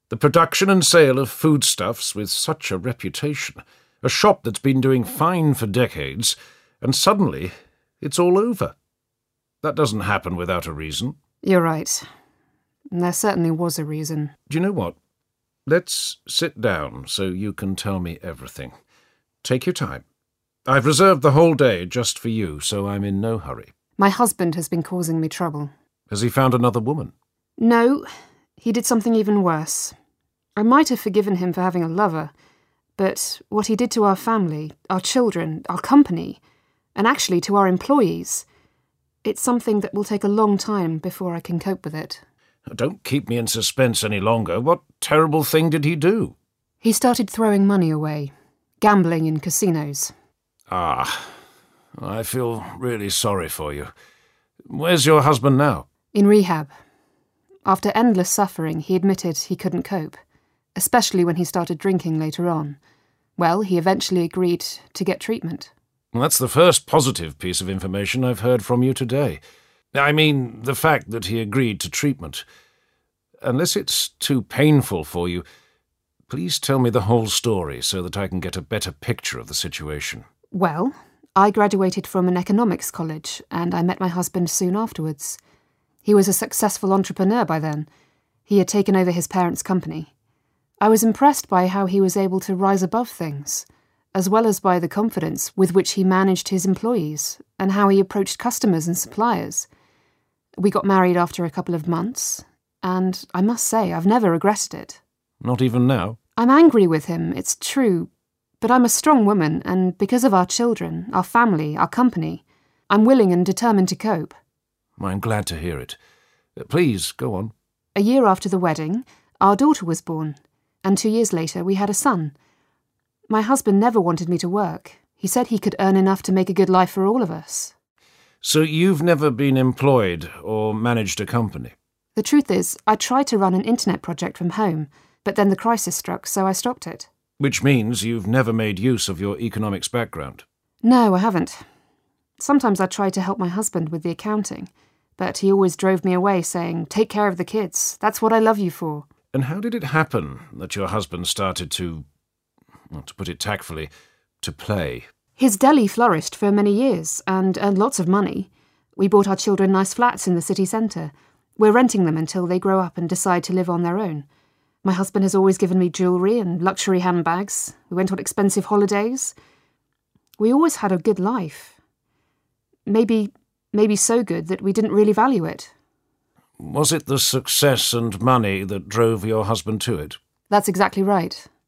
The production and sale of foodstuffs with such a reputation. A shop that's been doing fine for decades, and suddenly it's all over. That doesn't happen without a reason. You're right. There certainly was a reason. Do you know what? Let's sit down so you can tell me everything. Take your time. I've reserved the whole day just for you, so I'm in no hurry. My husband has been causing me trouble. Has he found another woman? No, he did something even worse. I might have forgiven him for having a lover, but what he did to our family, our children, our company, and actually to our employees, it's something that will take a long time before I can cope with it. Don't keep me in suspense any longer. What terrible thing did he do? He started throwing money away, gambling in casinos. Ah, I feel really sorry for you. Where's your husband now? In rehab. After endless suffering, he admitted he couldn't cope, especially when he started drinking later on. Well, he eventually agreed to get treatment. That's the first positive piece of information I've heard from you today. I mean, the fact that he agreed to treatment. Unless it's too painful for you, please tell me the whole story so that I can get a better picture of the situation. Well, I graduated from an economics college, and I met my husband soon afterwards. He was a successful entrepreneur by then. He had taken over his parents' company. I was impressed by how he was able to rise above things, as well as by the confidence with which he managed his employees and how he approached customers and suppliers. We got married after a couple of months, and I must say I've never regretted it. Not even now? I'm angry with him, it's true, but I'm a strong woman, and because of our children, our family, our company, I'm willing and determined to cope. I'm glad to hear it. Please, go on. A year after the wedding, our daughter was born, and 2 years later we had a son. My husband never wanted me to work. He said he could earn enough to make a good life for all of us. So you've never been employed or managed a company? The truth is, I tried to run an internet project from home, but then the crisis struck, so I stopped it. Which means you've never made use of your economics background? No, I haven't. Sometimes I tried to help my husband with the accounting, but he always drove me away saying, "Take care of the kids. That's what I love you for." And how did it happen that your husband started to put it tactfully, to play? His deli flourished for many years and earned lots of money. We bought our children nice flats in the city centre. We're renting them until they grow up and decide to live on their own. My husband has always given me jewellery and luxury handbags. We went on expensive holidays. We always had a good life. Maybe so good that we didn't really value it. Was it the success and money that drove your husband to it? That's exactly right.